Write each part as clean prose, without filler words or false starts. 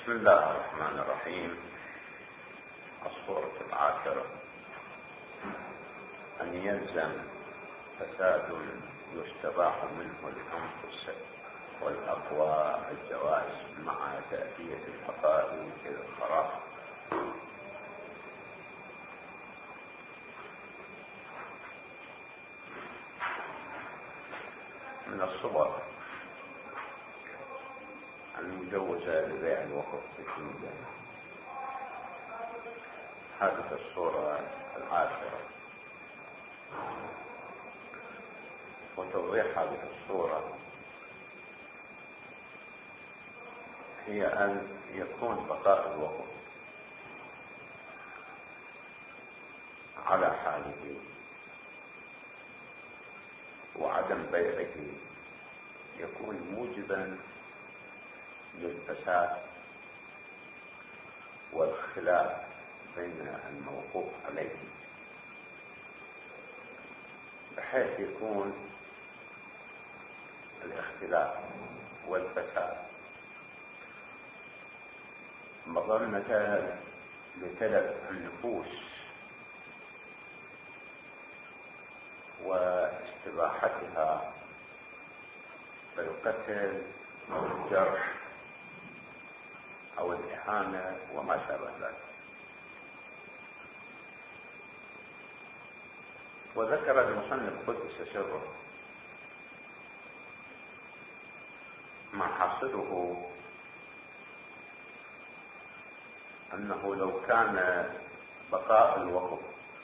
بسم الله الرحمن الرحيم. الصورة 10: أن يلزم فساد يستباح منه الأنفس والأقوى الجواز مع تأدية البقاء إلى الخراب. من الصور المجوزة لبيع الوقف بالجملة هذه الصورة 10، وتوضيح هذه الصورة هي أن يكون بقاء الوقف على حاله وعدم بيعه يكون موجبا للفساد والخلاف بين الموقوف عليه، بحيث يكون الاختلاف والفساد مظنة لتلف النفوس واستباحتها بالقتل أو الجرح أو الإهانة وما شابه ذلك. وذكر المصنف قدس سره ما حاصله أنه لو كان بقاء الوقف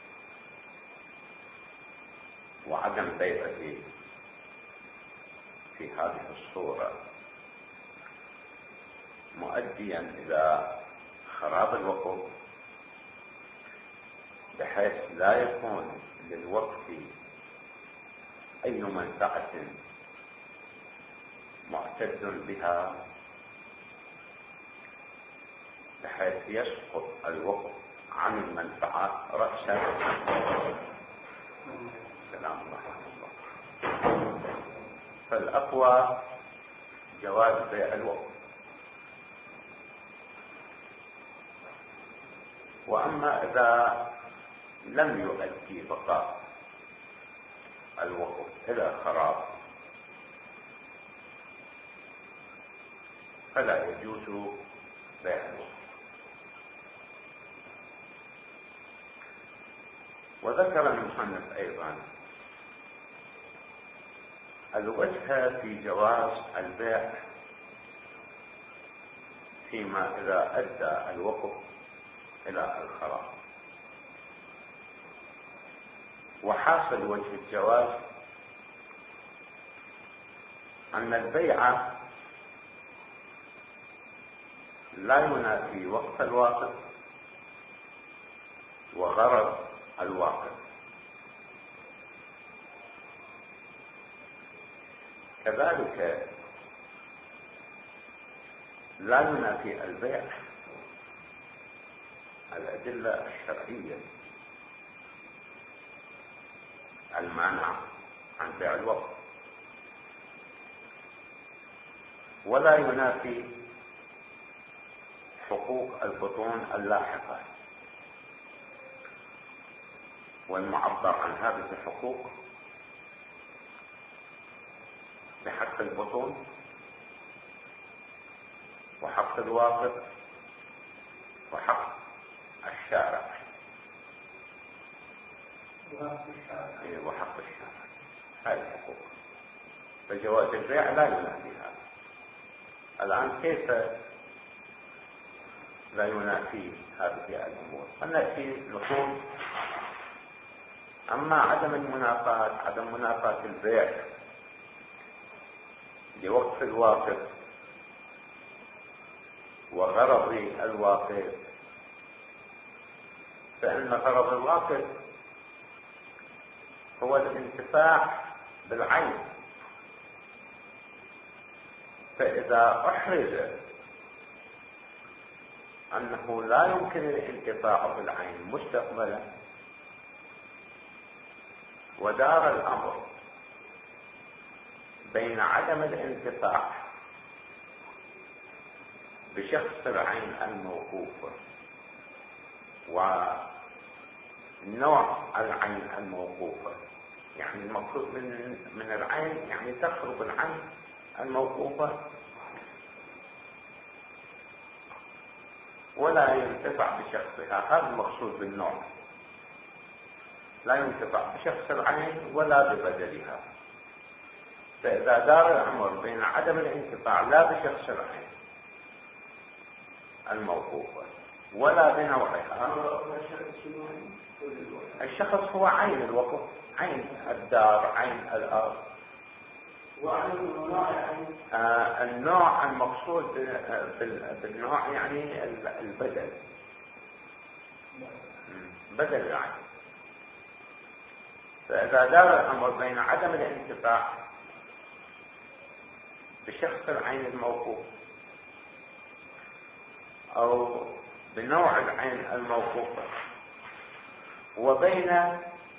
وعدم بيعه في هذه الصورة مؤديا إلى خراب الوقف، بحيث لا يكون للوقف أي منفعة معتد بها، بحيث يسقط الوقف عن المنفعة رأسا. سلام الله عليه وسلم. فالأقوى جواز بيع الوقف. وأما إذا لم يؤدي بقاء الوقف إلى خراب فلا يجوز بيع الوقف. وذكر المصنف أيضا الوجه في جواز البيع فيما إذا أدى الوقف إلى الخراب. وحاصل وجه الجواز أن البيع لا ينافي وقت الواقف وغرض الواقف، كذلك لا ينافي البيع الأدلة الشرعية المانعة عن بيع الوقف، ولا ينافي حقوق البطون اللاحقة. والمعبر عن هذه الحقوق بحق البطون وحق الواقف وحق الشارع وحق الشارع. هذه الحقوق، فجواز البيع لا ينافي هذا. الآن كيف لا ينافي هذه الأمور؟ فنأتي نقول أما عدم المنافاة، عدم منافاة البيع لوقف الواقف وغرض الواقف، فإن غرض الواقف هو الانتفاع بالعين، فإذا أحرز أنه لا يمكن الانتفاع بالعين مستقبلا ودار الأمر بين عدم الانتفاع بشخص العين الموقوفة ونوع العين الموقوفة. يعني المقصود من العين يعني تخرج العين الموقوفة ولا ينتفع بشخصها، هذا المقصود بالنوع. لا ينتفع بشخص العين ولا ببدلها. فإذا دار الأمر بين عدم الانتفاع لا بشخص العين الموقوفة ولا بنوعها، الشخص هو عين الوقف، عين الدار، عين الأرض. النوع المقصود بالنوع يعني البدل، بدل العين. فإذا دار الأمر بين عدم الانتفاع بشخص العين الموقوف أو بنوع العين الموقوفة وبين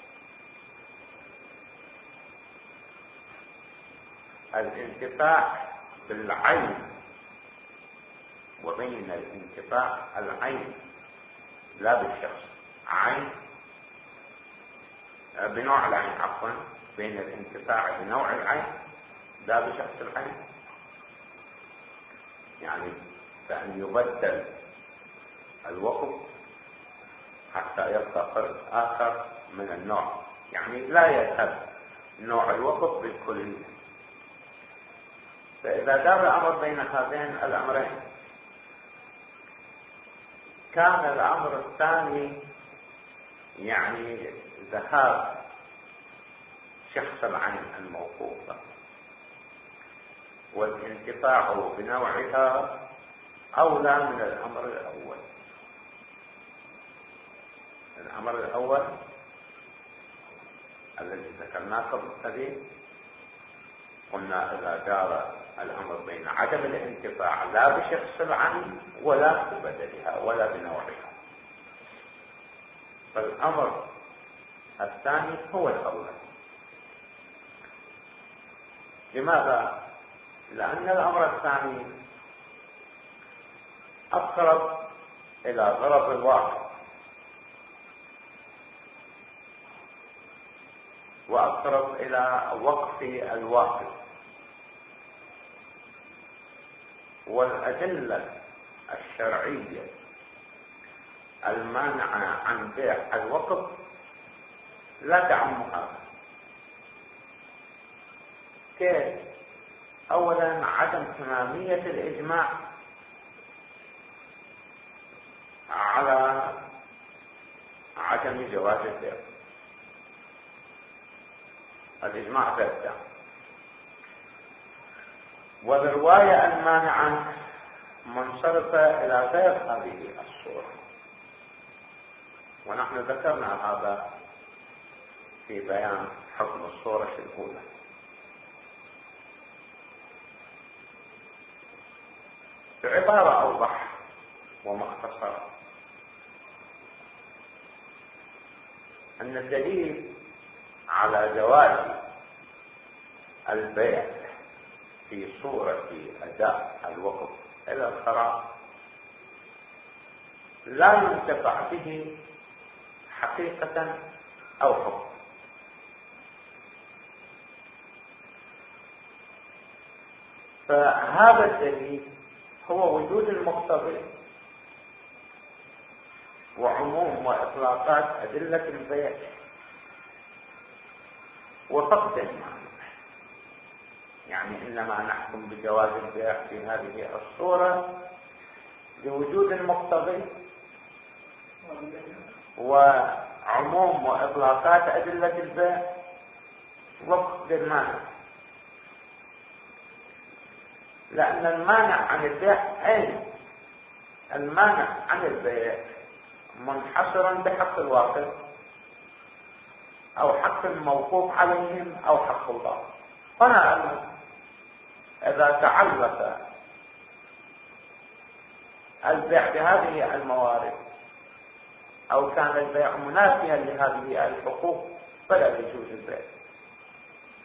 الانتفاع بالعين وبين الانتفاع العين لا بالشخص، عين بنوع العين عفوا، بين الانتفاع بنوع العين لا بشخص العين، يعني بأن يبدل الوقف حتى يبقى فرد آخر من النوع، يعني لا يذهب نوع الوقف بالكلية. فإذا دار الأمر بين هذين الأمرين كان الأمر الثاني يعني ذهاب شخص العين الموقوفة والانتفاع بنوعها أولى من الأمر الأول. الأمر الأول الذي ذكرناه قبل قليل قلنا إذا دار الأمر بين عدم الانتفاع لا بشخص العين ولا ببدلها ولا بنوعها، فالأمر الثاني هو الأول. لماذا؟ لأن الأمر الثاني أقرب إلى غرض الواقع وأقرب إلى وقف الواقع، والأدلة الشرعية المانعة عن بيع الوقف لا تعم هذا. كيف؟ أولا عدم تمامية الإجماع على عدم جواز البيع، الإجماع ثابت، والرواية المانعة منصرفة إلى غير هذه الصورة، ونحن ذكرنا هذا في بيان حكم الصورة الأولى. بعبارة أوضح ومختصرة أن الدليل على جواز البيع في صورة أداء الوقف إلى الخراج لا ينتفع به حقيقة أو حكم. فهذا الدليل هو وجود المقتضي وعموم وإطلاقات أدلة البيع وفقد المعنى. يعني إنما نحكم بجواز البيع في هذه الصورة بوجود المقتضي وعموم وإطلاقات أدلة البيع وفقد المعنى، لأن المانع عن البيع أين؟ المانع عن البيع منحصرا بحق الواقع أو حق الموقوف عليهم أو حق الله. هنا إذا تعلق البيع بهذه الموارد أو كان البيع منافيا لهذه الحقوق فلا يجوز البيع.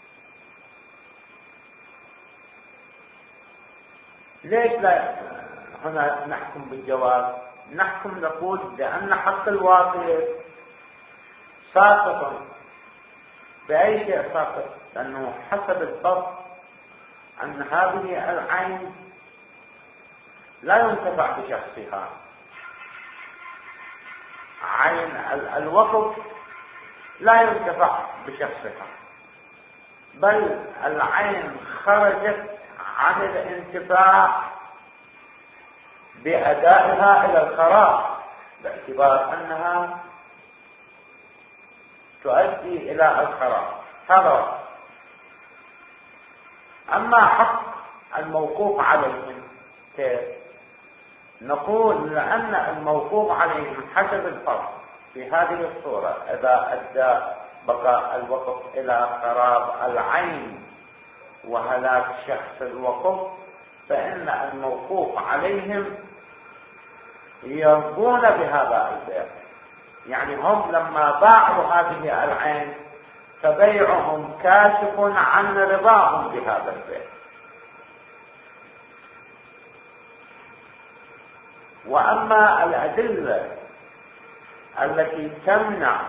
ليش لا؟ هنا نحكم بالجواز؟ نحكم نقول لأن حق الواقف ساقط. بأي شيء ساقط؟ لأنه حسب الضبط أن هذه العين لا ينتفع بشخصها. عين الوقف لا ينتفع بشخصها، بل العين خرجت عن الانتفاع بأدائها إلى الخراب، باعتبار أنها تؤدي إلى الخراب. هذا. أما حق الموقوف عليهم كيف؟ نقول لأن الموقوف عليهم حسب الفرض في هذه الصورة إذا أدى بقاء الوقف إلى خراب العين وهلاك شخص الوقف، فإن الموقوف عليهم يرضون بهذا البيع. يعني هم لما باعوا هذه العين فبيعهم كاشف عن رضاهم بهذا البيع. وأما الأدلة التي تمنع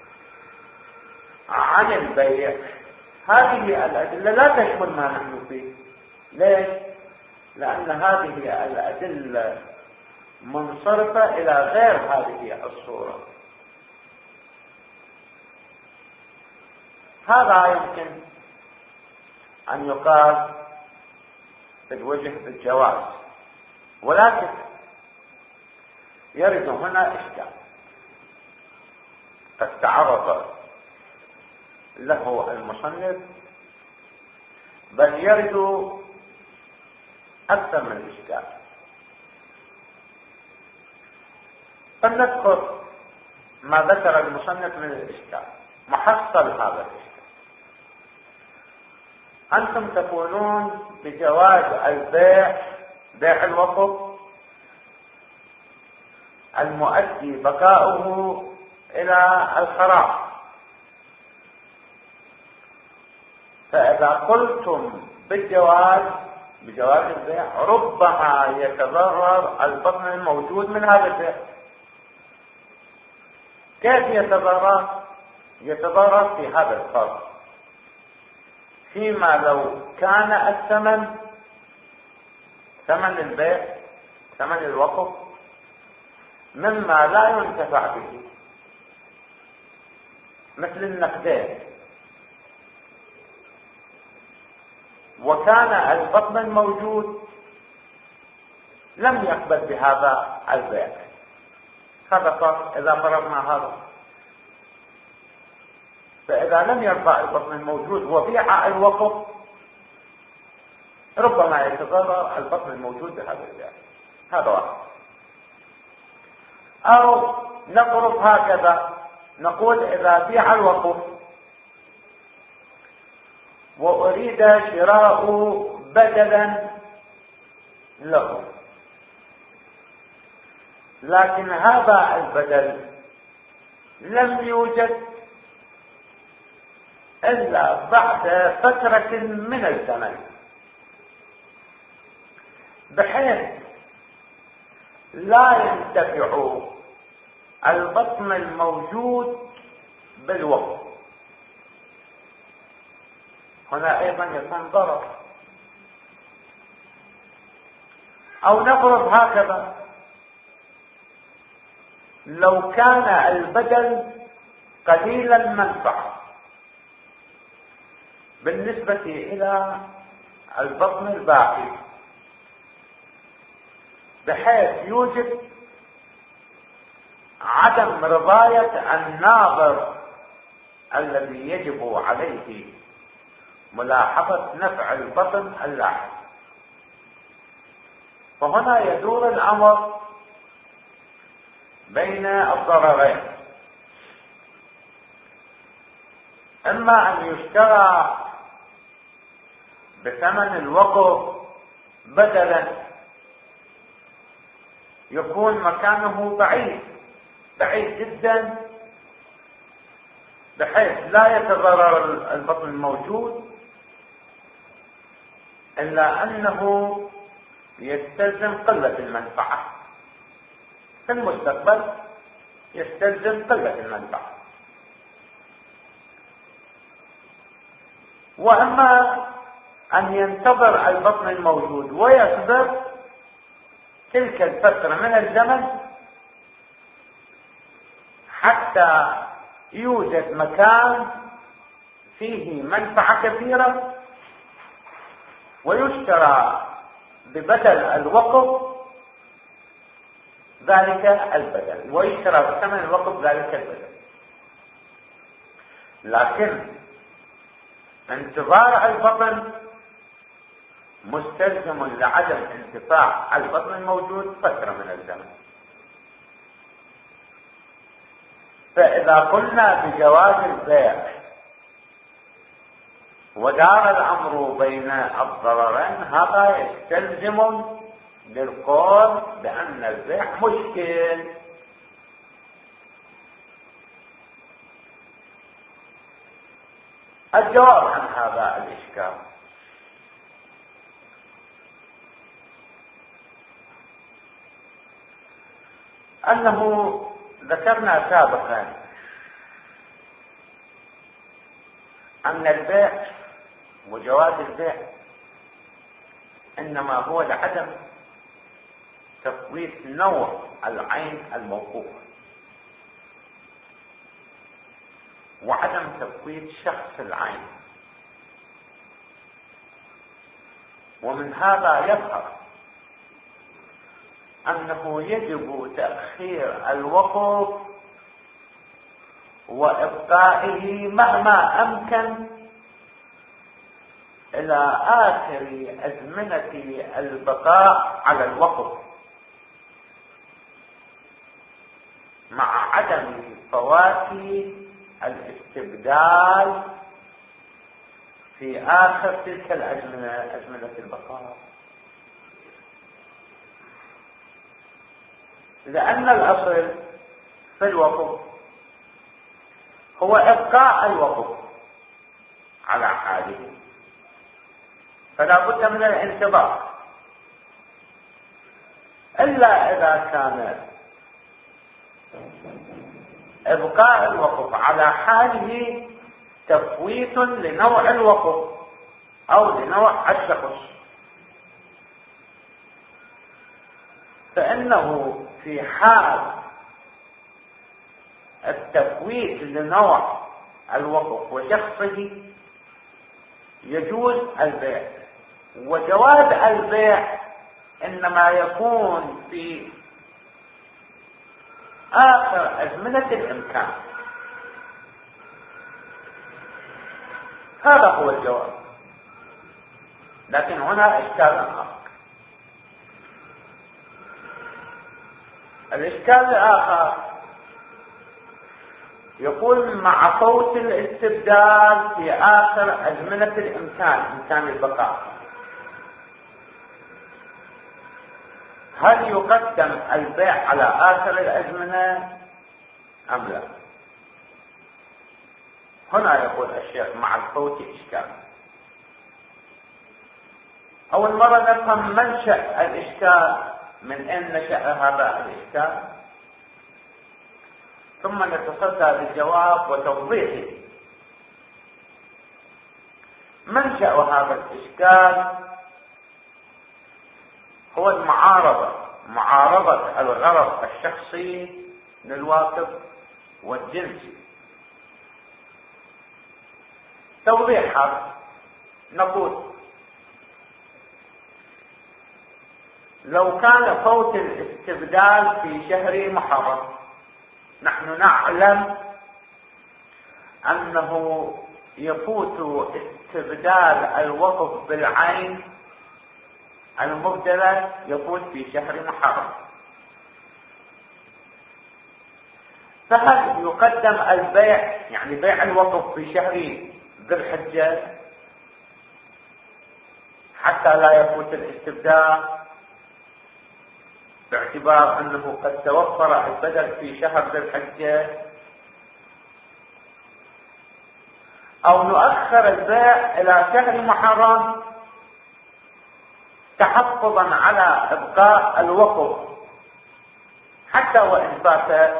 عن البيع، هذه الأدلة لا تشمل ما نحن فيه. ليش؟ لأن هذه الأدلة منصرفة إلى غير هذه الصورة. هذا يمكن أن يقال بالوجه بالجواز، ولكن يرد هنا إشكال قد تعرض له المصنف، بل يرد أكثر من إشكال. فلنذكر ما ذكر المصنف من الإشكال، محصل هذا الإشكال. أنتم تقولون بجواز البيع، بيع الوقف المؤدي بقاؤه إلى الخراب. فإذا قلتم بجواز البيع، ربما يتضرر البطن الموجود من هذا البيع. كيف يتضرر؟ يتضرر في هذا الفرق، فيما لو كان الثمن، ثمن البيع، ثمن الوقف، مما لا ينتفع به مثل النقدين، وكان البطن الموجود لم يقبل بهذا البيع. هذا فرق إذا فرضنا هذا. فإذا لم يرضى البطن الموجود وبيع الوقف، ربما يتضرر البطن الموجود بهذا البيع. هذا واحد. أو نقرب هكذا، نقول إذا بيع الوقف وأريد شراء بدلا له، لكن هذا البدل لم يوجد إلا بعد فترة من الزمن، بحيث لا ينتفع البطن الموجود بالوقف. هنا أيضا يكون ضرر. أو نقرب هكذا، لو كان البدل قليل المنفعة بالنسبة إلى البطن الباقي، بحيث يوجد عدم رضاية الناظر الذي يجب عليه ملاحظة نفع البطن اللاحق. فهنا يدور الأمر بين الضررين: إما أن يشترى بثمن الوقف بدلا يكون مكانه بعيد جدا، بحيث لا يتضرر البطن الموجود، إلا أنه يستلزم قلة المنفعة، في المستقبل يستلزم قلة المنفعة. وأما أن ينتظر البطن الموجود ويصبر تلك الفترة من الزمن حتى يوجد مكان فيه منفعة كثيرة ويشترى ببدل الوقف ذلك البدل، ويشترى بثمن الوقف ذلك البدل. لكن انتظار البطن مستلزم لعدم انتفاع البطن الموجود فترة من الزمن. فإذا قلنا بجواز البيع ودار الأمر بين الضررين، هذا يستلزم للقول بأن البيع مشكل. الجواب عن هذا الإشكال أنه ذكرنا سابقا أن البيع وجواز البيع إنما هو لعدم تفويت نوع العين الموقوفة وعدم تفويت شخص العين. ومن هذا يظهر أنه يجب تأخير الوقف وإبقائه مهما أمكن إلى آخر أزمنة البقاء على الوقف، مع عدم فوات الاستبدال في آخر تلك الأزمنة، أزمنة البقاء. لأن الأصل في الوقف هو إبقاء الوقف على حاله، فلا بد من الانتظار، إلا إذا كان إبقاء الوقف على حاله تفويت لنوع الوقف أو لنوع الشخص، فإنه في حال التفويت لنوع الوقف وشخصه يجوز البيع. وجواز البيع إنما يكون في آخر أزمنة الإمكان. هذا هو الجواب. لكن هنا إشكال آخر. الإشكال الآخر يقول مع فوت الاستبدال في آخر أزمنة الإمكان، إمكان البقاء، هل يقدم البيع على آخر الأزمنة أم لا؟ هنا يقول الشيخ مع الفوت إشكال. أول مرة نفهم منشأ الإشكال، من أين نشأ هذا الإشكال، ثم نتصدى بالجواب وتوضيحه. منشأ هذا الإشكال هو معارضة الغرض الشخصي للواقف والجنسي. توضيح هذا نقول لو كان فوت الاستبدال في شهر محرم، نحن نعلم أنه يفوت استبدال الوقف بالعين المبدلة، يفوت في شهر محرم، فهل يقدم البيع يعني بيع الوقف في شهر ذي الحجة حتى لا يفوت الاستبدال، باعتبار أنه قد توفر البدل في شهر ذي الحجة، أو نؤخر البيع إلى شهر محرم تحفظا على ابقاء الوقف حتى وان فات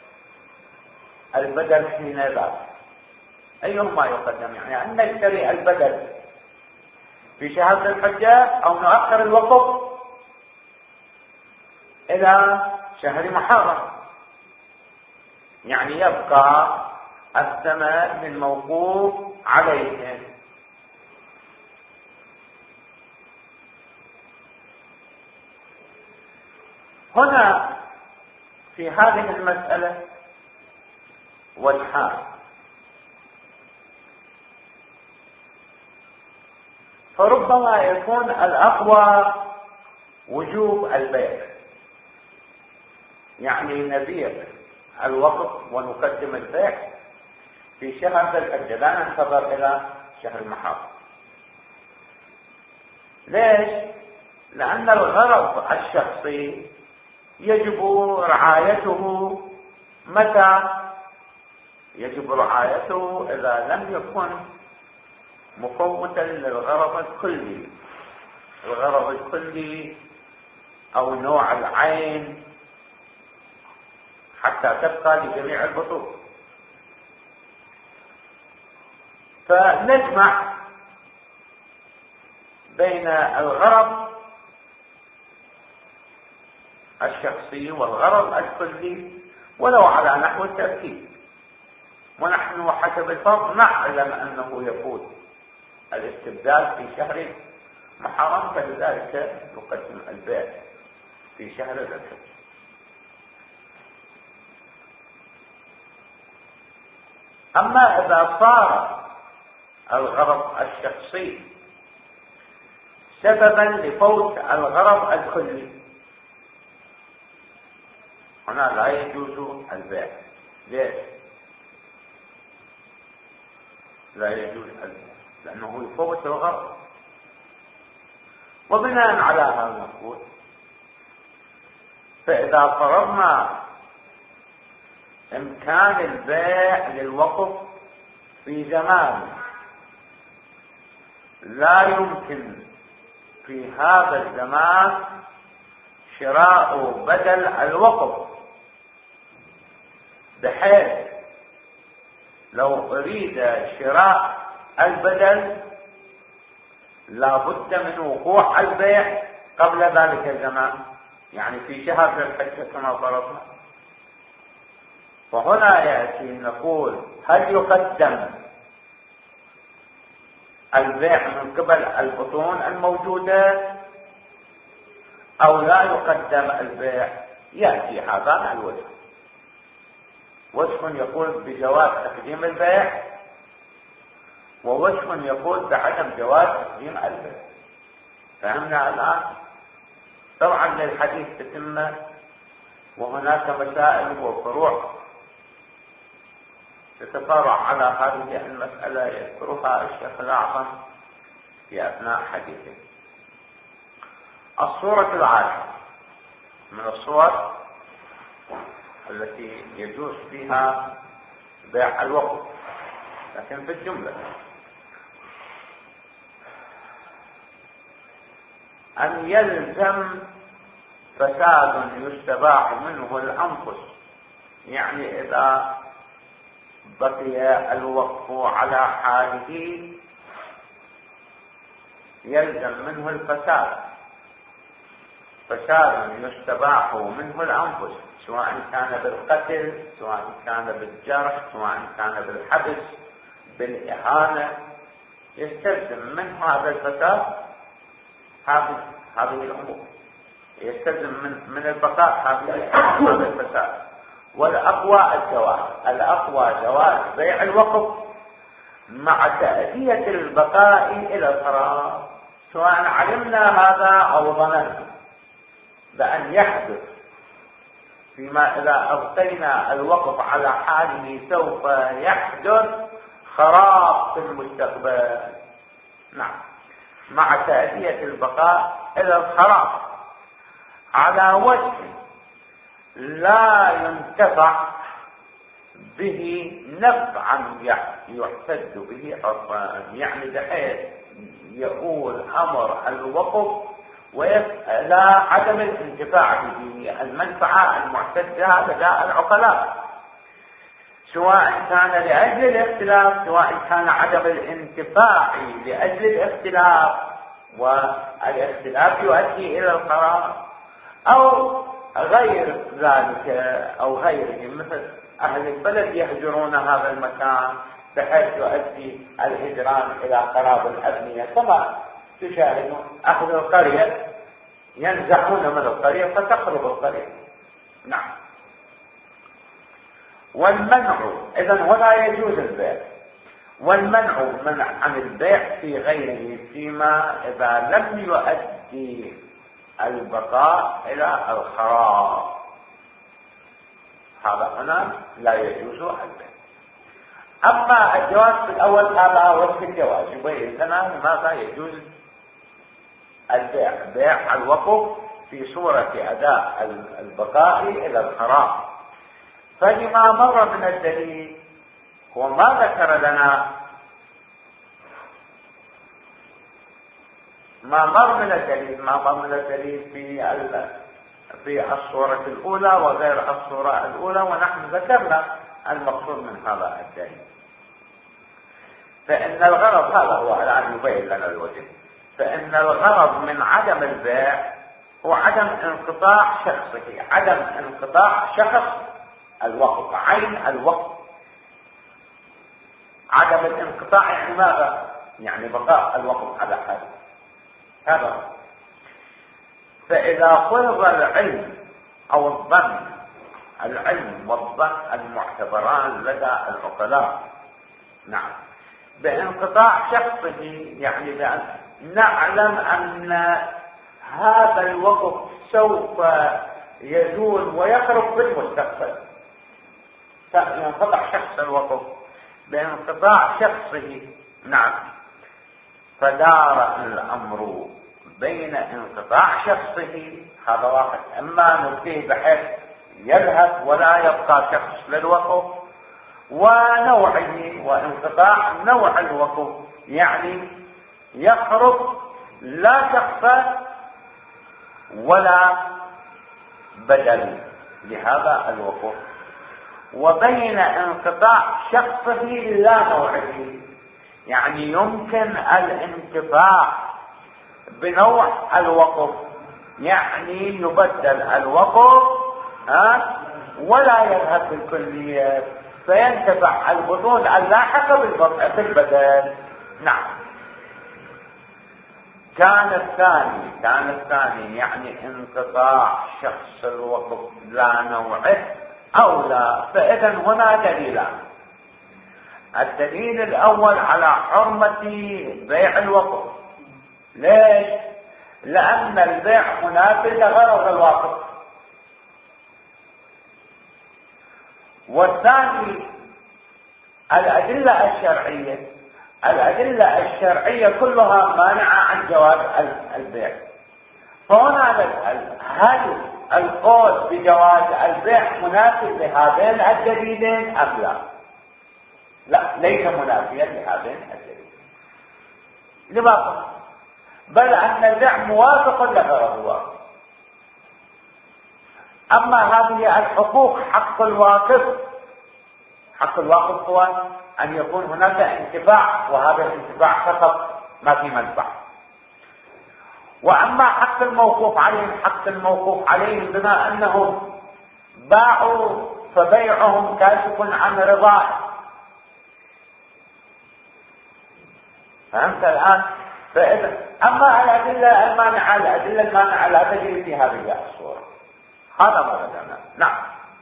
البدل حين ذاك. ايهما يقدم؟ يعني ان نشتري البدل في شهر ذي الحجة او نؤخر الوقف الى شهر محرم، يعني يبقى الثمن الموقوف عليه. هنا في هذه المسألة وجهان، فربما يكون الأقوى وجوب البيع، يعني نبيع الوقف ونقدم البيع في شهر ذي الحجة، لا ننتظر إلى شهر محرم. ليش؟ لأن الغرض الشخصي يجب رعايته. متى يجب رعايته؟ إذا لم يكن مفوتا للغرض الكلي، الغرض الكلي أو نوع العين، حتى تبقى لجميع البطول. فنجمع بين الغرض الشخصي والغرض الكلي ولو على نحو الترتيب، ونحن حسب الفرض نعلم أنه يفوت الاستبدال في شهر محرم، فلذلك نقدم البيع في شهر ذي الحجة. أما إذا صار الغرض الشخصي سببا لفوت الغرض الكلي، هنا لا يجوز البيع. ليش؟ لا يجوز البيع لأنه يفوت الغرض. وبناء على هذا نقول فإذا فرضنا إمكان البيع للوقف في زمان لا يمكن في هذا الزمان شراء بدل الوقف، بحيث لو أريد شراء البدل لا بد من وقوع البيع قبل ذلك الزمان، يعني في شهر ذي الحجة كما فرضنا. وهنا يأتي نقول هل يقدم البيع من قبل البطون الموجودة أو لا يقدم البيع؟ يأتي هذان الوجه، وجه يقول بجواز تقديم البيع، ووجه يقول بعدم جواز تقديم البيع. فهمنا الآن؟ طبعا للحديث تتمة، وهناك مسائل وفروع تتفرع على هذه المسألة يذكرها الشيخ الأعظم في أثناء حديثه. الصورة العاشرة من الصور التي يجوز فيها بيع الوقف، لكن في الجملة أن يلزم فساد يستباح منه الأنفس، يعني إذا بقي الوقف على حاله يلزم منه الفساد، فساد يستباح منه الأنفس، سواء كان بالقتل، سواء كان بالجرح، سواء كان بالحبس، بالإهانة، يستلزم من هذا الفساد هذه الأمور، يستلزم من البقاء هذا الفساد. والأقوى الجواز، الأقوى جواز بيع الوقف مع تأدية البقاء إلى القرار، سواء علمنا هذا أو ظننا بأن يحدث فيما إذا أبقينا الوقف على حاله سوف يحدث خراب في المستقبل. نعم، مع تأدية البقاء إلى الخراب على وجه لا ينتفع به نفعا يعتد به عرفا، يعني بحيث يقول أمر الوقف ولا عدم الانتفاع به، المنفعة المعتدة لدى العقلاء، سواء كان لأجل الاختلاف سواء كان عدم الانتفاع لأجل الاختلاف والاختلاف يؤدي إلى القرار، أو غير ذلك أو غيره، مثل أهل البلد يهجرون هذا المكان بحيث يؤدي الهجران إلى خراب الأبنية، كما تشاهدون أهل القرية ينزحون من القرية فتخرب القرية. نعم. والمنع، إذن هنا يجوز البيع، والمنع منع عن البيع في غيره فيما إذا لم يؤدي البقاء إلى الخراب، هذا هنا لا يجوز البيع. أما الجواز في الأول هذا وقت الجواز يبين لنا لماذا يجوز البيع، بيع الوقف في صورة أداء البقاء إلى الخراب. فلما مر من الدليل وما ذكر لنا ما مر من الدليل في الصورة الأولى وغير الصورة الأولى، ونحن ذكرنا المقصود من هذا الدليل. فإن الغرض هذا هو الآن يبين لنا الوجه، فإن الغرض من عدم البيع هو عدم انقطاع شخصه، عدم انقطاع شخص الوقف، عين الوقف. عدم الانقطاع يعني ماذا؟ يعني بقاء الوقف على حاله. هذا فإذا فرض العلم أو الظن، العلم والظن المعتبران لدى العقلاء، نعم، بانقطاع شخصه، يعني بأن نعلم أن هذا الوقف سوف يزول ويخرج في المستقبل، ينقطع شخص الوقف بانقطاع شخصه، نعم، فدار الأمر بين انقطاع شخصه، هذا واحد، اما نبقيه بحيث يذهب ولا يبقى شخص للوقف، ونوعه وانقطاع نوع الوقف، يعني يخرج لا شخص ولا بدل لهذا الوقف، وبين انقطاع شخصه لا نوعه، يعني يمكن الانتفاع بنوع الوقف، يعني يبدل الوقف ولا يذهب بالكلية، فينتفع البطون اللاحقة بالبدل. نعم. كان الثاني يعني انقطاع شخص الوقف لا نوعه أو لا، فإذا هنا دليلان. الدليل الأول على حرمة بيع الوقف. ليش؟ لأن البيع منافي لغرض الوقف. والثاني الأدلة الشرعية كلها مانعة عن جواز البيع. فهنا نسأل: هل القول بجواز البيع منافي لهذين الدليلين أم لا؟ لا، ليس منافيا لهذين الدليلين. لماذا؟ بل أن البيع موافق لغرض الوقف. أما هذه الحقوق، حق الواقف هو أن يكون هناك انتفاع، وهذا الانتفاع فقط ما في منفعة. وأما حق الموقوف عليهم بما أنهم باعوا فبيعهم كاشف عن رضاه. فهمت الآن؟ فإذا أما الأدلة المانعة لا تجري في هذه الصورة. هذا ما بدنا. نعم.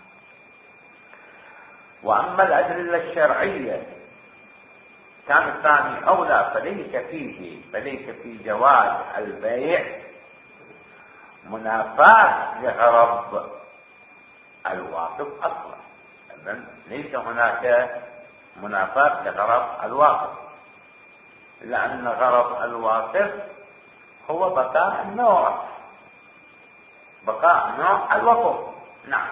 وأما الأدلة الشرعية كان الثاني أولى، فليس في جواز البيع منافاة لغرض الواقف أصلا. إذن ليس هناك منافاة لغرض الواقف، لأن غرض الواقف هو بقاء نوع الوقف. نعم.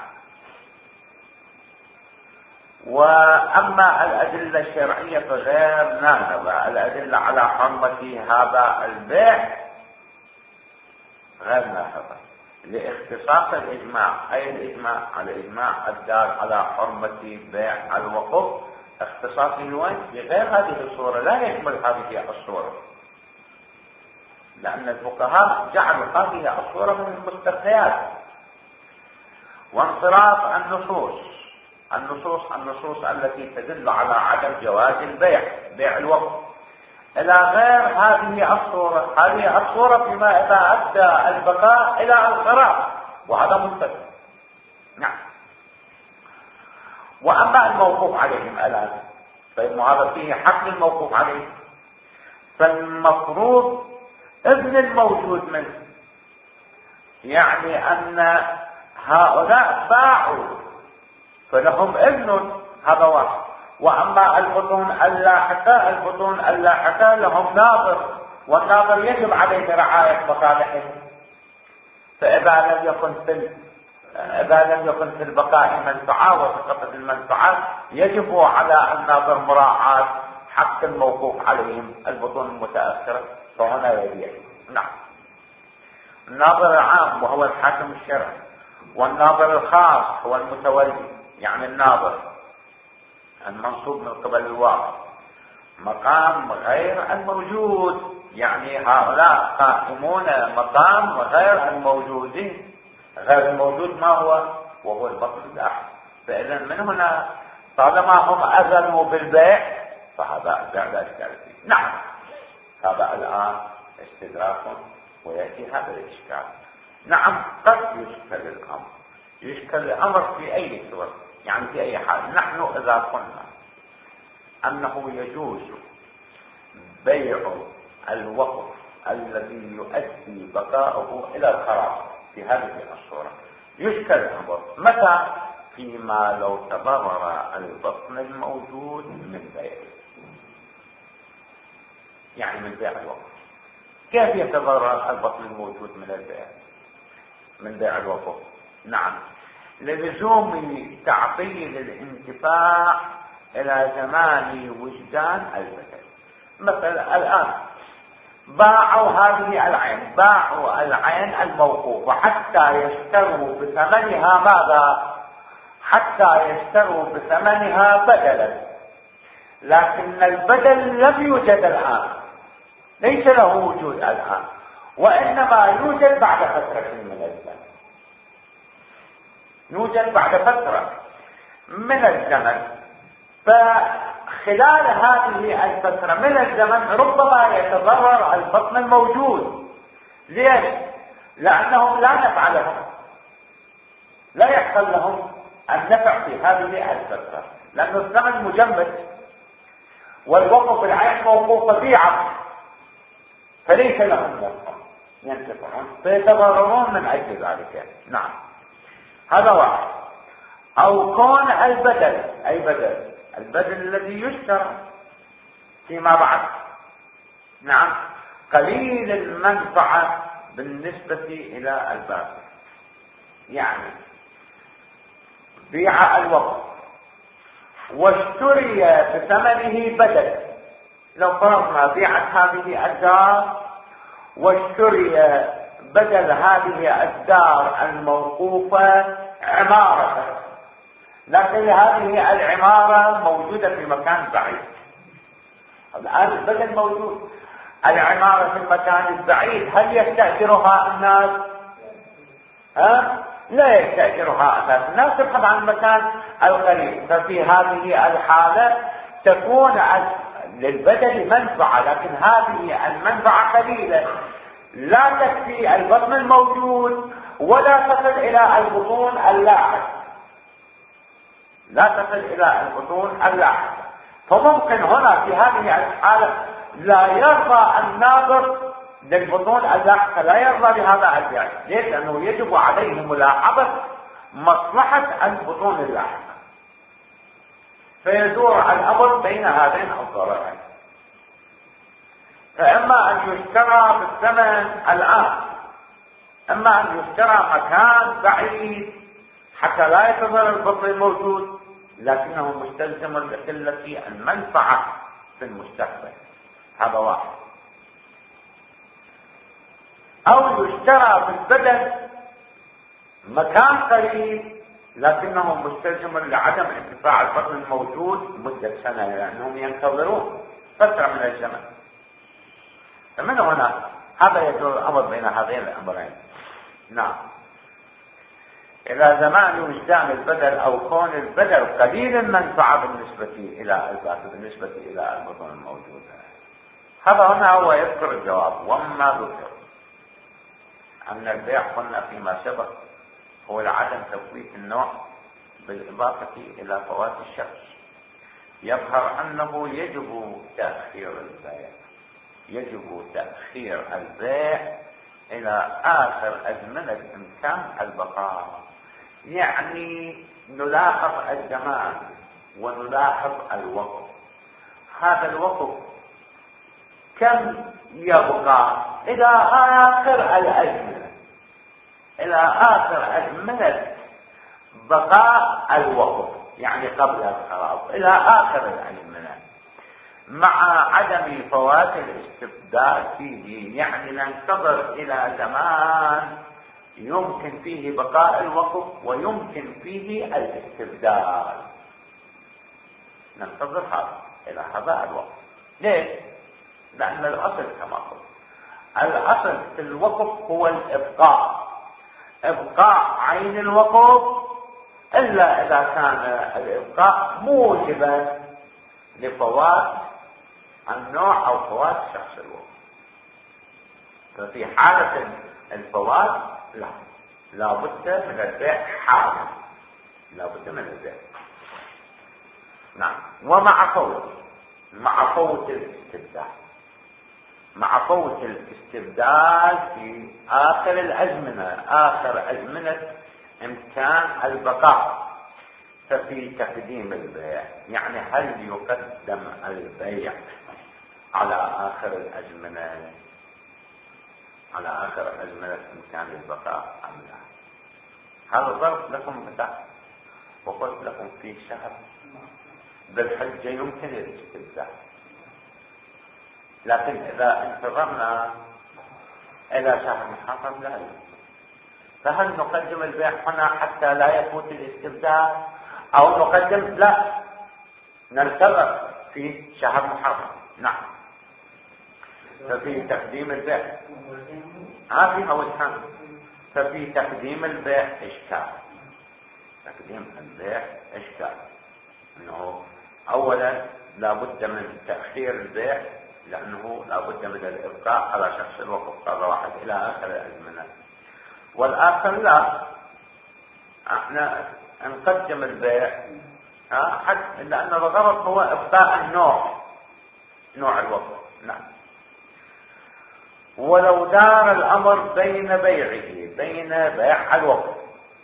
وأما الأدلة الشرعية فغير نافذة. الأدلة على حرمة هذا البيع غير ناهضة لاختصاص الإجماع، أي الإجماع على الإجماع الدال على حرمة بيع الوقف اختصاص وين؟ بغير هذه الصورة، لا يشمل هذه الصورة، لأن الفقهاء جعلوا هذه الصورة من المستثنيات. وانصراف النصوص التي تدل على عدم جواز بيع الوقف إلى غير هذه الصورة فيما إذا أدى البقاء إلى الخراب، وهذا مستثنى. نعم. وأما الموقوف عليهم الآن فإن هذا فيه حق الموقوف عليه، فالمفروض ابن الموجود منه، يعني أن هؤلاء باعوا فلهم ابن، هذا واحد. وأما البطون اللاحقة لهم ناظر، والناظر يجب عليه رعاية مصالحهم. فإذا لم يكن في البقاء منفعة وتسقط المنفعات، يجب على الناظر مراعاة حق الموقوف عليهم البطون المتأخرة، فهنا يبيع. نعم. الناظر العام وهو الحاكم الشرعي، والناظر الخاص هو المتولي، يعني الناظر المنصوب من قبل الواقع، مقام غير الموجود، يعني هؤلاء قائمون مقام غير الموجودين. غير الموجود ما هو؟ وهو البطن الأحد. فإذا من هنا طالما هم أذنوا بالبيع فهذا لا إشكال فيه. نعم. هذا الآن استدراك ويأتي هذا الإشكال. نعم، قد يشكل الأمر في أي صورة، يعني في أي حال. نحن إذا قلنا أنه يجوز بيع الوقف الذي يؤدي بقاؤه إلى الخراب في هذه الصورة، يشكل الأمر متى؟ فيما لو تضرر البطن الموجود من بيعه، يعني من بيع الوقف. كيف يتضرر البطن الموجود من بيع الوقف؟ نعم، للزوم تعطيل الانتفاع إلى زمان وجدان البدن. مثلا الآن باعوا هذه العين، باعوا العين الموقوفة حتى يشتروا بثمنها ماذا؟ حتى يشتروا بثمنها بدلا، لكن البدل لم يوجد الآن، ليس له وجود الآن، وإنما يوجد بعد فترة من الزمن. يوجد بعد فترة من الزمن، فخلال هذه الفترة من الزمن ربما يتضرر البطن الموجود. ليش؟ لأنهم لا نفع لهم، لا يحصل لهم النفع في هذه الفترة، لأن الزمن مجمد والوقف العين موقوفة في عقد، فليس لهم نفع ينتفعون، فيتضررون من أجل ذلك. نعم، هذا واحد. أو كون البدل، أي البدل الذي يشترى فيما بعد، نعم، قليل المنفعة بالنسبة إلى الباقي. يعني بيع الوقف واشتري بثمنه بدل، لو فرضنا بيعت هذه الدار واشتري بدل هذه الدار الموقوفة عمارة، لكن هذه العمارة موجودة في مكان بعيد. الآن البدل موجود، العمارة في المكان البعيد، هل يستأجرها الناس؟ لا يستأجرها الناس، تبحث عن المكان القريب. ففي هذه الحالة تكون للبدل منفعة، لكن هذه المنفعة قليلة، لا تكفي البطن الموجود ولا تصل إلى البطون اللاحقة، لا تصل إلى البطون اللاحقة. فممكن هنا في هذه الحالة لا يرضى الناظر للبطون اللاحقة، لا يرضى بهذا البيع. ليش؟ لأنه يجب عليه ملاحظة مصلحة البطون اللاحقة، فيدور الأمر بين هذين الضررين. فإما أن يشترى بالثمن الآن، إما أن يشترى مكان بعيد حتى لا يتضرر البطن الموجود، لكنه مستلزم لقلة المنفعة في المستقبل. هذا واحد. أو يشترى بالبدل مكان قريب لكنه مستلزم لعدم انتفاع الفضل الموجود مدة سنة، لأنهم ينتظرون فترة من الزمن. فمن هنا هذا يدور الأمر بين هذين الأمرين. نعم. إلى زمان وجدان البدل أو كون البدل قليل المنفعة بالنسبة إلى البطون الموجودة. هذا هنا هو يذكر الجواب. وما ذكر أن البيع قلنا فيما سبق هو لعدم تفويت النوع بالإضافة إلى فوات الشخص، يظهر أنه يجب تأخير البيع، يجب تأخير البيع إلى آخر أزمنة إمكان البقاء. يعني نلاحظ الزمان ونلاحظ الوقت. هذا الوقت كم يبقى إلى آخر الأزمنة، إلى آخر أزمنة بقاء الوقت، يعني قبل الخراب إلى آخر الأزمنة، مع عدم فوات الاستبدال فيه. يعني ننتظر إلى زمان يمكن فيه بقاء الوقت ويمكن فيه الاستبدال، ننتظر هذا إلى هذا الوقت. ليش؟ لأن الأصل كما قلت، الأصل في الوقف هو الإبقاء، إبقاء عين الوقف، إلا إذا كان الإبقاء موجبا لفوات النوع أو فوات شخص الوقف. ففي حالة الفوات لا بد من البيع حالا، لا بد من البيع. نعم. ومع فوت الاستبدال، مع فوت الاستبدال في آخر الأزمنة، آخر أزمنة إمكان البقاء، ففي تقديم البيع. يعني هل يقدم البيع على آخر الأزمنة، على آخر أزمنة إمكان البقاء أم لا؟ هذا ضرب لكم مثال، وقلت لكم في شهر بالحجة يمكن الاستبدال، لكن إذا انتظرنا إلى شهر محرم لا يمكن. فهل نقدم البيع هنا حتى لا يفوت الاستبدال، أو نقدم لا ننتظر في شهر محرم؟ نعم. ففي تقديم البيع فيها وجهان. ففي تقديم البيع إشكال، تقديم البيع إشكال، أنه أولا لا بد من تأخير البيع، لأنه لا بد من الإبقاء على شخص الوقف هذا واحد إلى آخر الأزمنة. والآخر لا، احنا نقدم البيع حتى لأن الغرض هو إبقاء نوع الوقف. نعم. ولو دار الأمر بين بيع الوقف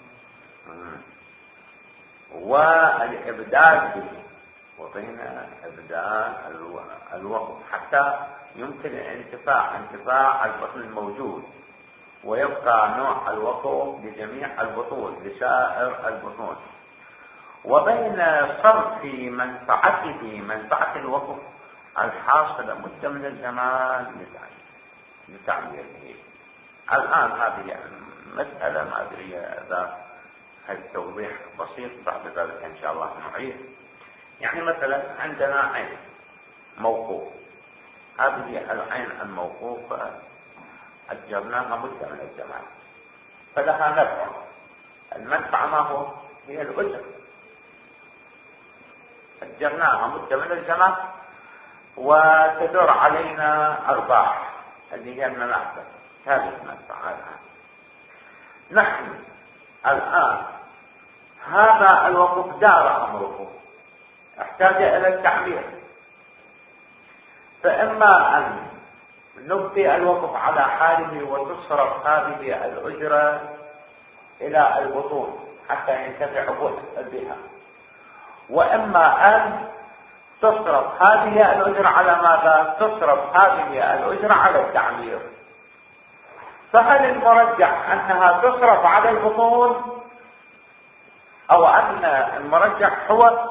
والإبدال به، وبين إبدال الوقف حتى يمكن انتفاع البطن الموجود، ويبقى نوع الوقف لجميع البطون، لسائر البطون، وبين صرف منفعة الوقف الحاصلة مدة من الزمان لتعميره. الآن هذه مسألة ما أدري إذا التوضيح بسيط، بعد ذلك إن شاء الله نعيد. يعني مثلا عندنا عين موقوف، هذه العين الموقوفة أجرناها مدة من الزمان فلها نفع. المنفعة ما هو؟ هي الأجر. أجرناها مدة من الزمان وتدور علينا أرباح اللي هي المنافع، هذه المنفعة. الآن نحن الآن هذا الوقف دار أمره، احتاج إلى التعمير، فإما أن نبقي الوقف على حاله وتصرف هذه الأجرة إلى البطون حتى ينتفع بها، وإما أن تصرف هذه الأجرة على ماذا؟ تصرف هذه الأجرة على التعمير. فهل المرجح أنها تصرف على البطون، أو أن المرجح هو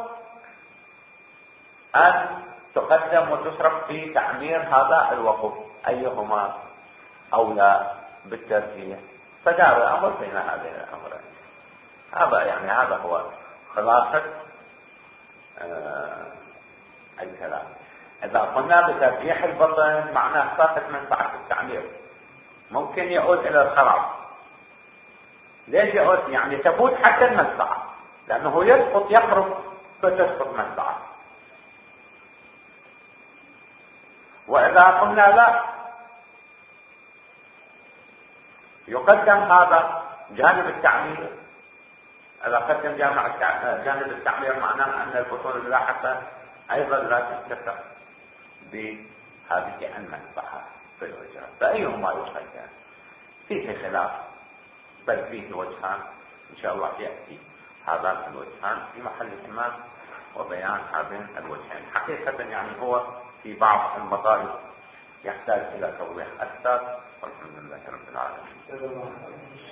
أن تقدم وتصرف في تعمير هذا الوقف؟ أيهما أولى؟ بالترجيح، فدار الأمر بين هذين الأمرين. هذا هو خلاصة الكلام. إذا قلنا بترجيح البطن معناه طاقة منفعة التعمير، ممكن يعود إلى الخراب. ليش يعود؟ يعني تفوت حتى المنفعة، لأنه يسقط يخرج فتسقط منفعة. وإذا قلنا لا، يقدم هذا جانب التعمير. إذا قدم جانب التعمير معناه أن البطون اللاحقة أيضا لا تنتفع بهذه المنفعة في الوجهان، فأيهما يقدم؟ فيه خلاف، بل فيه وجهان إن شاء الله يأتي هذان الوجهان في محلهما وبيان هذين الوجهين. حقيقة هو في بعض المطالب يحتاج إلى توضيح أكثر، والحمد لله رب العالمين.